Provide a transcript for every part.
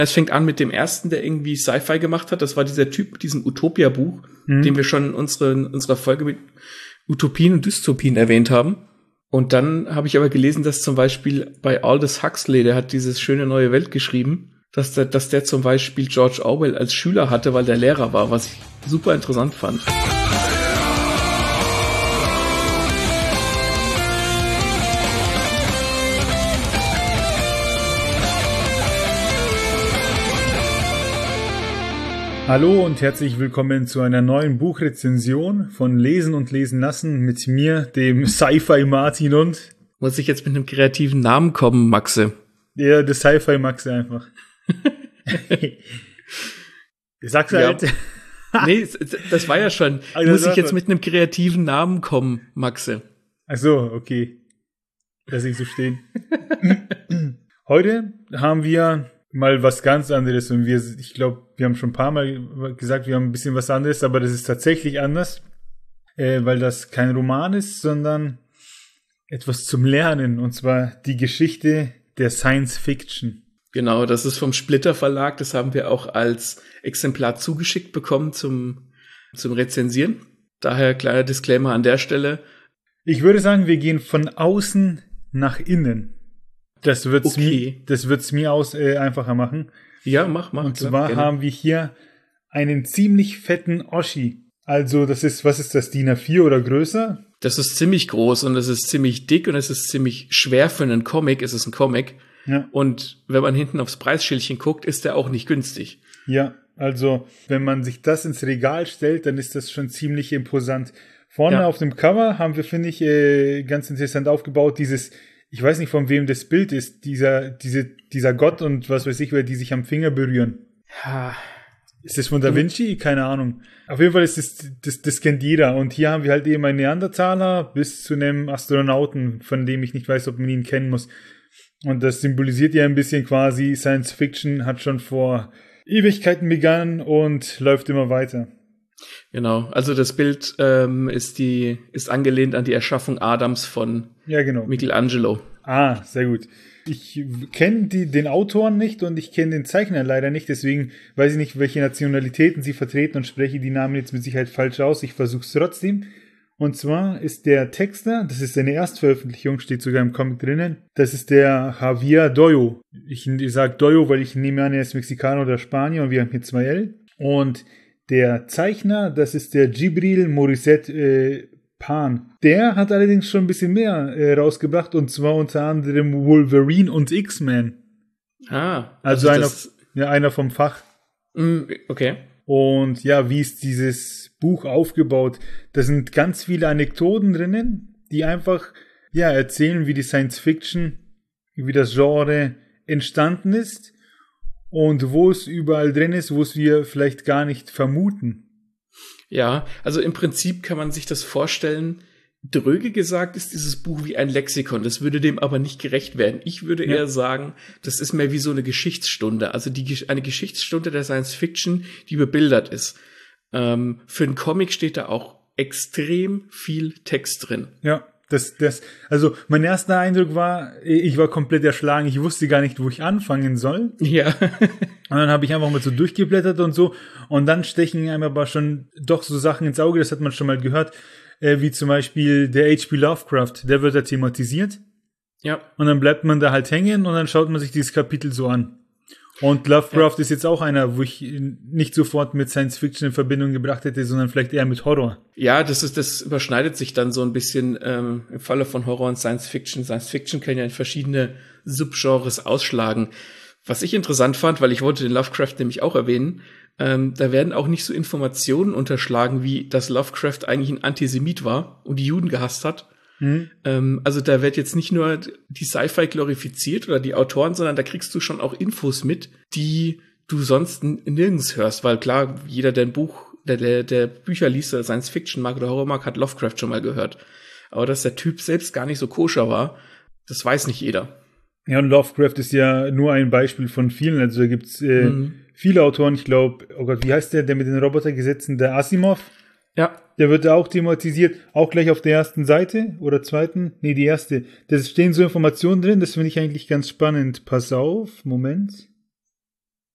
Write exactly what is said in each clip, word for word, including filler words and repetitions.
Es fängt an mit dem ersten, der irgendwie Sci-Fi gemacht hat. Das war dieser Typ mit diesem Utopia-Buch, mhm. den wir schon in, unsere, in unserer Folge mit Utopien und Dystopien erwähnt haben. Und dann habe ich aber gelesen, dass zum Beispiel bei Aldous Huxley, der hat dieses schöne neue Welt geschrieben, dass der, dass der zum Beispiel George Orwell als Schüler hatte, weil der Lehrer war, was ich super interessant fand. Hallo und herzlich willkommen zu einer neuen Buchrezension von Lesen und Lesen lassen mit mir, dem Sci-Fi Martin und... Muss ich jetzt mit einem kreativen Namen kommen, Maxe? Ja, der Sci-Fi Maxe einfach. Sag's halt. Ja. Nee, das war ja schon. Also muss ich jetzt mit einem kreativen Namen kommen, Maxe? Ach so, okay. Lass ich so stehen. Heute haben wir mal was ganz anderes und wir, ich glaube, wir haben schon ein paar Mal gesagt, wir haben ein bisschen was anderes, aber das ist tatsächlich anders, äh, weil das kein Roman ist, sondern etwas zum Lernen, und zwar die Geschichte der Science Fiction. Genau, das ist vom Splitter Verlag, das haben wir auch als Exemplar zugeschickt bekommen zum, zum Rezensieren. Daher kleiner Disclaimer an der Stelle. Ich würde sagen, wir gehen von außen nach innen. Das wird's okay. mir, das wird's mir aus, äh, einfacher machen. Ja, mach, mach. Und zwar klar, haben wir hier einen ziemlich fetten Oschi. Also das ist, was ist das, D I N A vier oder größer? Das ist ziemlich groß und es ist ziemlich dick und es ist ziemlich schwer für einen Comic. Es ist ein Comic. Ja. Und wenn man hinten aufs Preisschildchen guckt, ist der auch nicht günstig. Ja, also wenn man sich das ins Regal stellt, dann ist das schon ziemlich imposant. Vorne ja. auf dem Cover haben wir, finde ich, äh, ganz interessant aufgebaut, dieses... Ich weiß nicht, von wem das Bild ist, dieser, diese, dieser Gott und was weiß ich, wer die sich am Finger berühren. Ja. Ist das von Da Vinci? Keine Ahnung. Auf jeden Fall ist das, das, das kennt jeder. Und hier haben wir halt eben einen Neandertaler bis zu einem Astronauten, von dem ich nicht weiß, ob man ihn kennen muss. Und das symbolisiert ja ein bisschen quasi, Science Fiction hat schon vor Ewigkeiten begonnen und läuft immer weiter. Genau, also das Bild ähm, ist die ist angelehnt an die Erschaffung Adams von ja, genau. Michelangelo. Ah, sehr gut. Ich kenne den Autoren nicht und ich kenne den Zeichner leider nicht, deswegen weiß ich nicht, welche Nationalitäten sie vertreten und spreche die Namen jetzt mit Sicherheit falsch aus. Ich versuche es trotzdem. Und zwar ist der Texter, das ist seine Erstveröffentlichung, steht sogar im Comic drinnen, das ist der Javier Doyo. Ich, ich sage Doyo, weil ich nehme an, er ist Mexikaner oder Spanier und wir haben hier zwei L. Und der Zeichner, das ist der Djibril Morissette äh, Pan. Der hat allerdings schon ein bisschen mehr äh, rausgebracht, und zwar unter anderem Wolverine und X-Men. Ah. Also, also einer, ja, einer vom Fach. Okay. Und ja, wie ist dieses Buch aufgebaut? Da sind ganz viele Anekdoten drinnen, die einfach ja erzählen, wie die Science Fiction, wie das Genre entstanden ist. Und wo es überall drin ist, wo es wir vielleicht gar nicht vermuten. Ja, also im Prinzip kann man sich das vorstellen, dröge gesagt ist dieses Buch wie ein Lexikon. Das würde dem aber nicht gerecht werden. Ich würde ja. eher sagen, das ist mehr wie so eine Geschichtsstunde. Also die eine Geschichtsstunde der Science Fiction, die bebildert ist. Ähm, für einen Comic steht da auch extrem viel Text drin. Ja. Das, das, also mein erster Eindruck war, ich war komplett erschlagen. Ich wusste gar nicht, wo ich anfangen soll. Ja. Und dann habe ich einfach mal so durchgeblättert und so. Und dann stechen einem aber schon doch so Sachen ins Auge, das hat man schon mal gehört, äh, wie zum Beispiel der H P Lovecraft. Der wird da thematisiert. Ja. Und dann bleibt man da halt hängen und dann schaut man sich dieses Kapitel so an. Und Lovecraft ja. ist jetzt auch einer, wo ich nicht sofort mit Science Fiction in Verbindung gebracht hätte, sondern vielleicht eher mit Horror. Ja, das ist, das überschneidet sich dann so ein bisschen ähm, im Falle von Horror und Science Fiction. Science Fiction kann ja in verschiedene Subgenres ausschlagen. Was ich interessant fand, weil ich wollte den Lovecraft nämlich auch erwähnen, ähm, da werden auch nicht so Informationen unterschlagen, wie dass Lovecraft eigentlich ein Antisemit war und die Juden gehasst hat. Mhm. Ähm, also da wird jetzt nicht nur die Sci-Fi glorifiziert oder die Autoren, sondern da kriegst du schon auch Infos mit, die du sonst n- nirgends hörst. Weil klar, jeder, der ein Buch, der, der, der Bücher liest oder Science Fiction mag oder Horror mag, hat Lovecraft schon mal gehört. Aber dass der Typ selbst gar nicht so koscher war, das weiß nicht jeder. Ja, und Lovecraft ist ja nur ein Beispiel von vielen. Also da gibt's äh, mhm. viele Autoren. Ich glaube, oh Gott, wie heißt der, der mit den Robotergesetzen, der Asimov? Ja. Der wird da auch thematisiert, auch gleich auf der ersten Seite oder zweiten. Nee, die erste. Da stehen so Informationen drin, das finde ich eigentlich ganz spannend. Pass auf, Moment.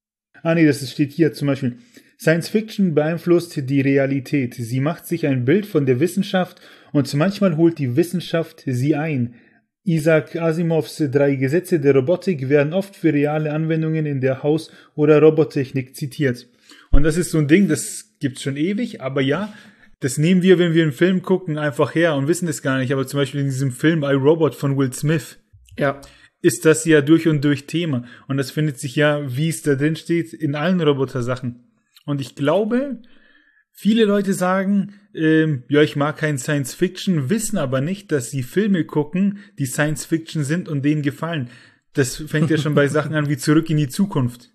Ah nee, das steht hier zum Beispiel. Science Fiction beeinflusst die Realität. Sie macht sich ein Bild von der Wissenschaft und manchmal holt die Wissenschaft sie ein. Isaac Asimovs drei Gesetze der Robotik werden oft für reale Anwendungen in der Haus- oder Robottechnik zitiert. Und das ist so ein Ding, das gibt's schon ewig, aber ja, das nehmen wir, wenn wir einen Film gucken, einfach her und wissen es gar nicht. Aber zum Beispiel in diesem Film I, Robot von Will Smith ja. ist das ja durch und durch Thema. Und das findet sich ja, wie es da drin steht, in allen Roboter-Sachen. Und ich glaube, viele Leute sagen, ähm, ja, ich mag kein Science-Fiction, wissen aber nicht, dass sie Filme gucken, die Science-Fiction sind und denen gefallen. Das fängt ja schon bei Sachen an wie Zurück in die Zukunft.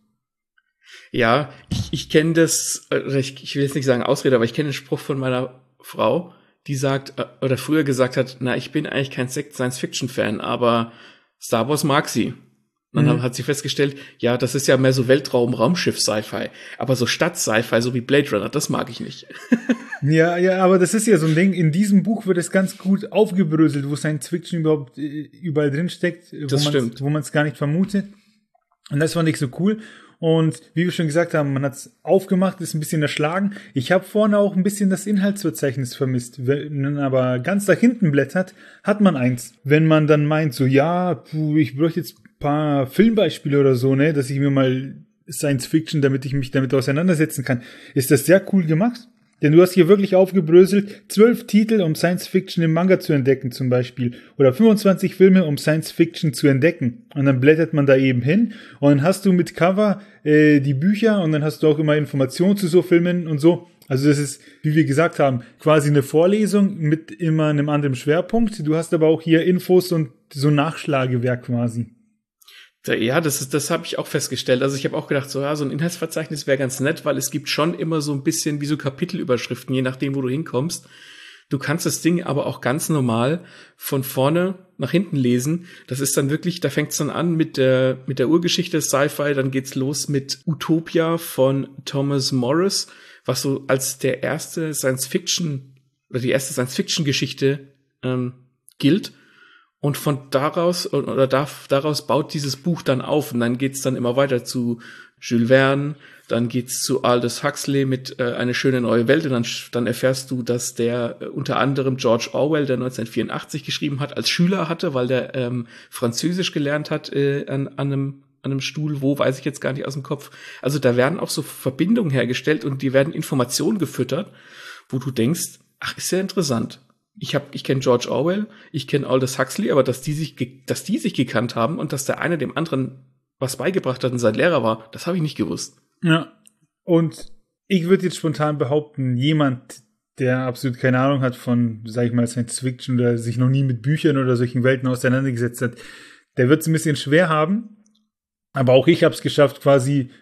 Ja, ich, ich kenne das, ich, ich will jetzt nicht sagen Ausrede, aber ich kenne den Spruch von meiner Frau, die sagt, oder früher gesagt hat, na, ich bin eigentlich kein Science-Fiction-Fan, aber Star Wars mag sie. Und dann mhm. hat sie festgestellt, ja, das ist ja mehr so Weltraum, Raumschiff, Sci-Fi. Aber so Stadt-Sci-Fi, so wie Blade Runner, das mag ich nicht. Ja, ja, aber das ist ja so ein Ding. In diesem Buch wird es ganz gut aufgebröselt, wo Science-Fiction überhaupt überall drin steckt, wo man es gar nicht vermutet. Und das fand ich so cool. Und wie wir schon gesagt haben, man hat es aufgemacht, ist ein bisschen erschlagen. Ich habe vorne auch ein bisschen das Inhaltsverzeichnis vermisst. Wenn man aber ganz nach hinten blättert, hat man eins. Wenn man dann meint, so ja, puh, ich bräuchte jetzt ein paar Filmbeispiele oder so, ne, dass ich mir mal Science Fiction, damit ich mich damit auseinandersetzen kann, ist das sehr cool gemacht. Denn du hast hier wirklich aufgebröselt, zwölf Titel, um Science Fiction im Manga zu entdecken zum Beispiel. Oder fünfundzwanzig Filme, um Science Fiction zu entdecken. Und dann blättert man da eben hin. Und dann hast du mit Cover äh, die Bücher und dann hast du auch immer Informationen zu so Filmen und so. Also das ist, wie wir gesagt haben, quasi eine Vorlesung mit immer einem anderen Schwerpunkt. Du hast aber auch hier Infos und so Nachschlagewerk quasi. Ja, das ist, das habe ich auch festgestellt. Also ich habe auch gedacht, so ja, so ein Inhaltsverzeichnis wäre ganz nett, weil es gibt schon immer so ein bisschen wie so Kapitelüberschriften, je nachdem, wo du hinkommst. Du kannst das Ding aber auch ganz normal von vorne nach hinten lesen. Das ist dann wirklich, da fängt's dann an mit der mit der Urgeschichte des Sci-Fi, dann geht's los mit Utopia von Thomas Morris, was so als der erste Science-Fiction oder die erste Science-Fiction-Geschichte ähm, gilt. Und von daraus, oder daraus baut dieses Buch dann auf. Und dann geht's dann immer weiter zu Jules Verne, dann geht's zu Aldous Huxley mit äh, Eine schöne neue Welt. Und dann, dann erfährst du, dass der äh, unter anderem George Orwell, der neunzehnhundertvierundachtzig geschrieben hat, als Schüler hatte, weil der ähm, Französisch gelernt hat äh, an, an, einem, an einem Stuhl. Wo, weiß ich jetzt gar nicht aus dem Kopf. Also da werden auch so Verbindungen hergestellt und die werden Informationen gefüttert, wo du denkst, ach, ist ja interessant. Ich hab, ich kenne George Orwell, ich kenne Aldous Huxley, aber dass die sich, ge- dass die sich gekannt haben und dass der eine dem anderen was beigebracht hat und sein Lehrer war, das habe ich nicht gewusst. Ja. Und ich würde jetzt spontan behaupten, jemand, der absolut keine Ahnung hat von, sag ich mal, Science Fiction oder sich noch nie mit Büchern oder solchen Welten auseinandergesetzt hat, der wird es ein bisschen schwer haben. Aber auch ich habe es geschafft, quasi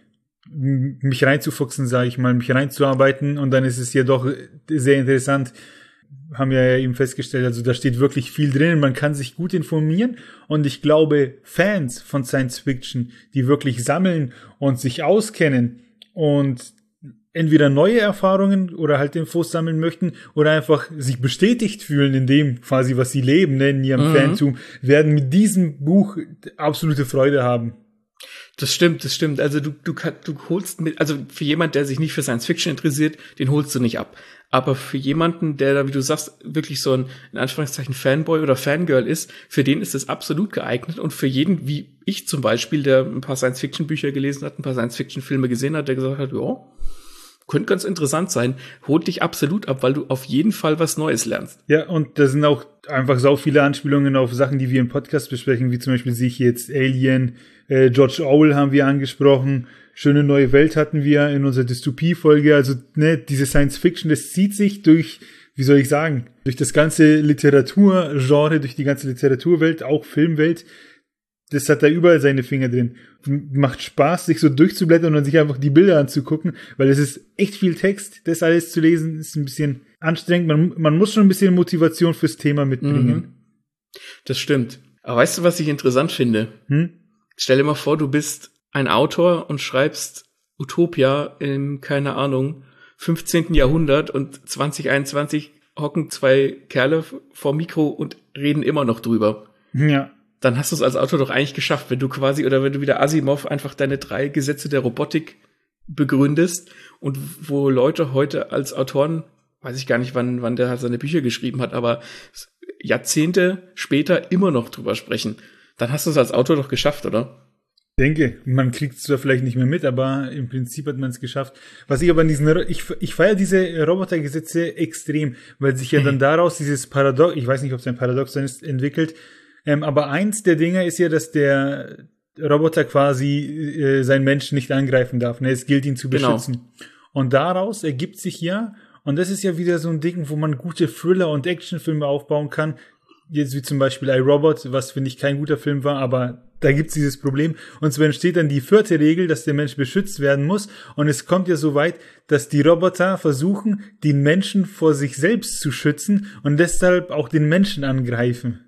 mich reinzufuchsen, sage ich mal, mich reinzuarbeiten. Und dann ist es ja doch sehr interessant. Haben wir ja eben festgestellt, also da steht wirklich viel drin, man kann sich gut informieren und ich glaube, Fans von Science Fiction, die wirklich sammeln und sich auskennen und entweder neue Erfahrungen oder halt Infos sammeln möchten oder einfach sich bestätigt fühlen in dem quasi, was sie leben, ne, in ihrem mhm. Fantum, werden mit diesem Buch absolute Freude haben. Das stimmt, das stimmt. Also du, du, du holst mit, also für jemand, der sich nicht für Science Fiction interessiert, den holst du nicht ab. Aber für jemanden, der da, wie du sagst, wirklich so ein, in Anführungszeichen, Fanboy oder Fangirl ist, für den ist es absolut geeignet. Und für jeden, wie ich zum Beispiel, der ein paar Science-Fiction-Bücher gelesen hat, ein paar Science-Fiction-Filme gesehen hat, der gesagt hat, ja, könnte ganz interessant sein, holt dich absolut ab, weil du auf jeden Fall was Neues lernst. Ja, und da sind auch einfach so viele Anspielungen auf Sachen, die wir im Podcast besprechen, wie zum Beispiel sehe ich jetzt Alien, äh, George Orwell haben wir angesprochen, Schöne neue Welt hatten wir in unserer Dystopie-Folge, also ne, diese Science-Fiction, das zieht sich durch, wie soll ich sagen, durch das ganze Literaturgenre, durch die ganze Literaturwelt, auch Filmwelt. Das hat da überall seine Finger drin. Macht Spaß, sich so durchzublättern und sich einfach die Bilder anzugucken, weil es ist echt viel Text, das alles zu lesen, ist ein bisschen anstrengend. Man, man muss schon ein bisschen Motivation fürs Thema mitbringen. Mhm. Das stimmt. Aber weißt du, was ich interessant finde? Hm? Stell dir mal vor, du bist ein Autor und schreibst Utopia im, keine Ahnung, fünfzehnten Jahrhundert und zwanzig einundzwanzig hocken zwei Kerle vor Mikro und reden immer noch drüber. Ja. Dann hast du es als Autor doch eigentlich geschafft, wenn du quasi, oder wenn du wieder Asimov einfach deine drei Gesetze der Robotik begründest und wo Leute heute als Autoren, weiß ich gar nicht, wann, wann der halt seine Bücher geschrieben hat, aber Jahrzehnte später immer noch drüber sprechen, dann hast du es als Autor doch geschafft, oder? Ich denke, man kriegt es zwar vielleicht nicht mehr mit, aber im Prinzip hat man es geschafft. Was ich aber in diesen, ich, ich feiere diese Robotergesetze extrem, weil sich ja dann daraus dieses Paradox, ich weiß nicht, ob es ein Paradoxon ist, entwickelt, ähm, aber eins der Dinge ist ja, dass der Roboter quasi äh, seinen Menschen nicht angreifen darf. Ne? Es gilt, ihn zu beschützen. Genau. Und daraus ergibt sich ja, und das ist ja wieder so ein Ding, wo man gute Thriller- und Actionfilme aufbauen kann, jetzt wie zum Beispiel iRobot, was finde ich kein guter Film war, aber da gibt's dieses Problem. Und so entsteht dann die vierte Regel, dass der Mensch beschützt werden muss. Und es kommt ja so weit, dass die Roboter versuchen, den Menschen vor sich selbst zu schützen und deshalb auch den Menschen angreifen.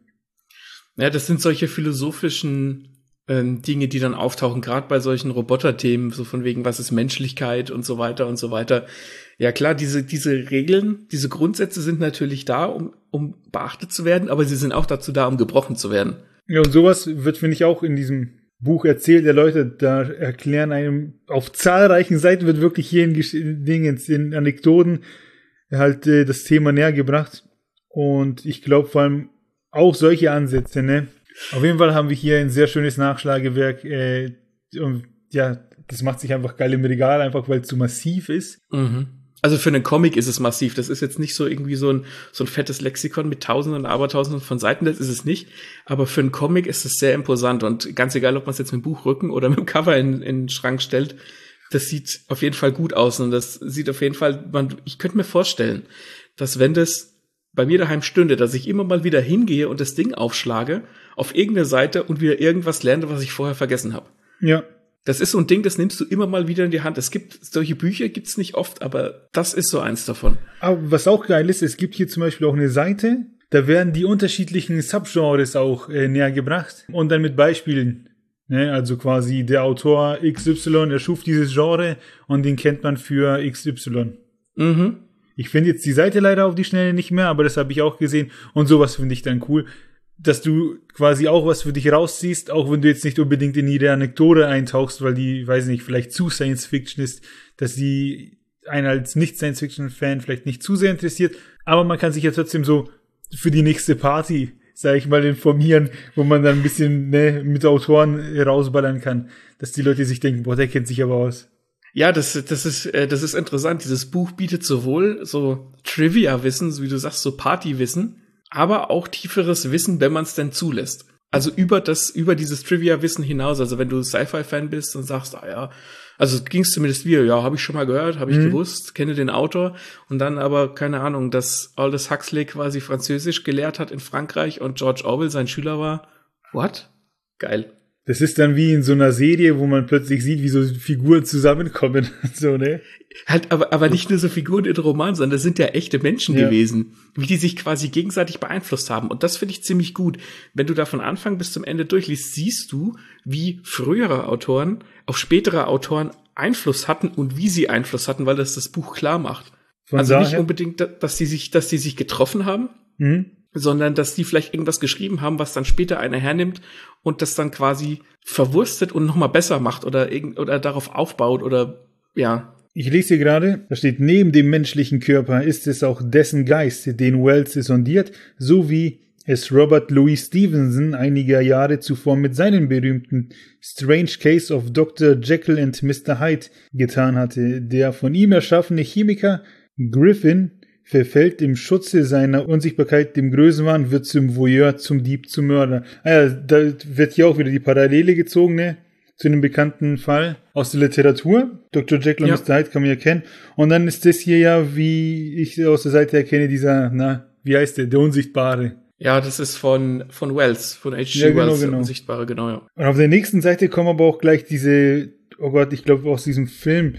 Ja, das sind solche philosophischen ähm, Dinge, die dann auftauchen, gerade bei solchen Roboterthemen, so von wegen, was ist Menschlichkeit und so weiter und so weiter. Ja klar, diese diese Regeln, diese Grundsätze sind natürlich da, um um beachtet zu werden, aber sie sind auch dazu da, um gebrochen zu werden. Ja, und sowas wird, finde ich, auch in diesem Buch erzählt. Der Leute da erklären einem, auf zahlreichen Seiten wird wirklich hier in, Gesch- in Dingen, in Anekdoten halt äh, das Thema näher gebracht. Und ich glaube vor allem auch solche Ansätze, ne? Auf jeden Fall haben wir hier ein sehr schönes Nachschlagewerk. Äh, und ja, das macht sich einfach geil im Regal, einfach weil es so massiv ist. Mhm. Also für einen Comic ist es massiv. Das ist jetzt nicht so irgendwie so ein, so ein fettes Lexikon mit Tausenden und Abertausenden von Seiten. Das ist es nicht. Aber für einen Comic ist es sehr imposant. Und ganz egal, ob man es jetzt mit dem Buchrücken oder mit dem Cover in, in den Schrank stellt, das sieht auf jeden Fall gut aus. Und das sieht auf jeden Fall, man, ich könnte mir vorstellen, dass wenn das bei mir daheim stünde, dass ich immer mal wieder hingehe und das Ding aufschlage auf irgendeine Seite und wieder irgendwas lerne, was ich vorher vergessen habe. Ja. Das ist so ein Ding, das nimmst du immer mal wieder in die Hand. Es gibt solche Bücher, gibt's nicht oft, aber das ist so eins davon. Aber was auch geil ist, es gibt hier zum Beispiel auch eine Seite, da werden die unterschiedlichen Subgenres auch äh, näher gebracht und dann mit Beispielen. Ne? Also quasi der Autor X Y erschuf dieses Genre und den kennt man für X Y. Mhm. Ich finde jetzt die Seite leider auf die Schnelle nicht mehr, aber das habe ich auch gesehen und sowas finde ich dann cool, dass du quasi auch was für dich rausziehst, auch wenn du jetzt nicht unbedingt in jede Anekdote eintauchst, weil die, weiß nicht, vielleicht zu Science-Fiction ist, dass die einen als Nicht-Science-Fiction-Fan vielleicht nicht zu sehr interessiert, aber man kann sich ja trotzdem so für die nächste Party, sag ich mal, informieren, wo man dann ein bisschen ne, mit Autoren rausballern kann, dass die Leute sich denken, boah, der kennt sich aber aus. Ja, das, das ist, äh, das ist interessant. Dieses Buch bietet sowohl so Trivia-Wissen, wie du sagst, so Party-Wissen, aber auch tieferes Wissen, wenn man es denn zulässt. Also über das, über dieses Trivia-Wissen hinaus. Also wenn du Sci-Fi-Fan bist und sagst, ah ja, also ging es zumindest wieder, ja, habe ich schon mal gehört, habe ich mhm. gewusst, kenne den Autor und dann aber, keine Ahnung, dass Aldous Huxley quasi Französisch gelehrt hat in Frankreich und George Orwell sein Schüler war. What? Geil. Das ist dann wie in so einer Serie, wo man plötzlich sieht, wie so Figuren zusammenkommen. so, ne? Halt, aber, aber nicht nur so Figuren in Romanen, sondern das sind ja echte Menschen ja. gewesen, wie die sich quasi gegenseitig beeinflusst haben. Und das finde ich ziemlich gut. Wenn du da von Anfang bis zum Ende durchliest, siehst du, wie frühere Autoren auf spätere Autoren Einfluss hatten und wie sie Einfluss hatten, weil das das Buch klar macht. Von also daher? Nicht unbedingt, dass die sich, dass die sich getroffen haben, mhm. sondern dass die vielleicht irgendwas geschrieben haben, was dann später einer hernimmt und das dann quasi verwurstet und nochmal besser macht oder irgend, oder darauf aufbaut oder, ja. Ich lese hier gerade, da steht, neben dem menschlichen Körper ist es auch dessen Geist, den Wells sondiert, so wie es Robert Louis Stevenson einige Jahre zuvor mit seinem berühmten Strange Case of Doktor Jekyll and Mister Hyde getan hatte. Der von ihm erschaffene Chemiker Griffin verfällt im Schutze seiner Unsichtbarkeit dem Größenwahn, wird zum Voyeur, zum Dieb, zum Mörder. Ah ja, da wird hier auch wieder die Parallele gezogen, ne? Zu einem bekannten Fall aus der Literatur. Doktor Jekyll und ja. Mister Hyde kann man ja kennen. Und dann ist das hier ja, wie ich aus der Seite erkenne, dieser, na, wie heißt der? Der Unsichtbare. Ja, das ist von, von Wells, von H G Ja, genau, Wells, genau. der Unsichtbare, genau, ja. Und auf der nächsten Seite kommen aber auch gleich diese, oh Gott, ich glaube aus diesem Film,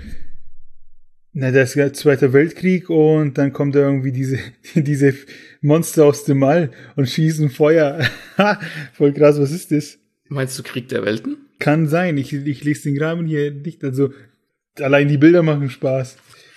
na, das ist ja Zweiter Weltkrieg und dann kommt da irgendwie diese, diese Monster aus dem All und schießen Feuer. Voll krass, was ist das? Meinst du Krieg der Welten? Kann sein, ich, ich lese den Graben hier nicht, also allein die Bilder machen Spaß.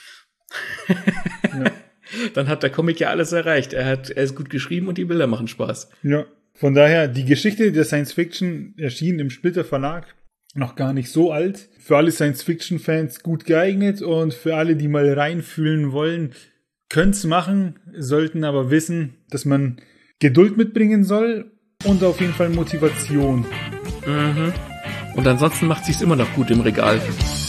ja. Dann hat der Comic ja alles erreicht. Er hat, er ist gut geschrieben und die Bilder machen Spaß. Ja, von daher, die Geschichte der Science Fiction erschien im Splitter Verlag noch gar nicht so alt. Für alle Science-Fiction-Fans gut geeignet und für alle, die mal reinfühlen wollen, können's machen, sollten aber wissen, dass man Geduld mitbringen soll und auf jeden Fall Motivation. Mhm. Und ansonsten macht sich's immer noch gut im Regal.